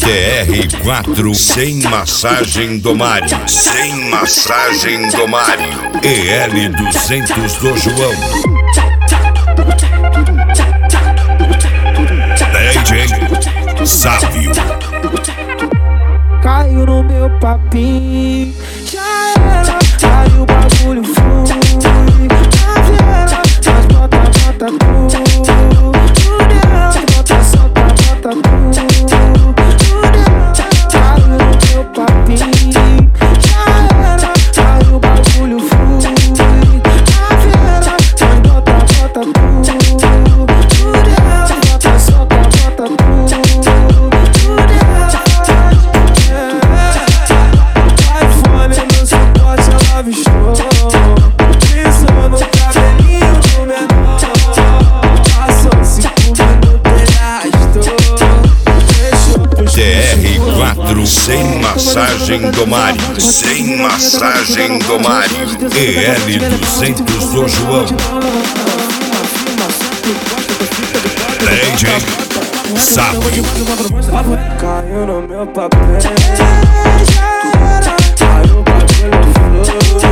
TR4 sem massagem do Mário. Sem massagem do Mário. EL200 do João. DJ Sábio. Caiu no meu papinho, já era, aí o bagulho flui. Na viela, mas bota tudo. Tudo ela, bota, solta, bota tudo. Caiu no meu papinho, já era, aí o bagulho flui. Na viela, mas bota tudo. Tudo ela, bota, solta, bota tudo. TR4 sem massagem do Mário. Sem massagem do Mário. EL200 do João. DJ Sábio. Caiu no meu papel, já era, aí o bagulho flui.